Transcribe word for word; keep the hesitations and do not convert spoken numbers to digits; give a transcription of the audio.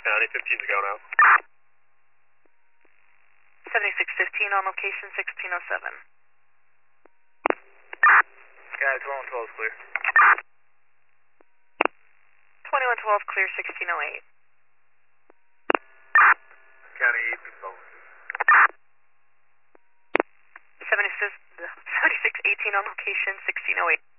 County fifteen's go now. seventy-six fifteen on location, sixteen oh seven. Sky twelve twelve is clear. twenty-one twelve clear, sixteen oh eight. County eighteen twelve. seventy-six eighteen on location, sixteen oh eight.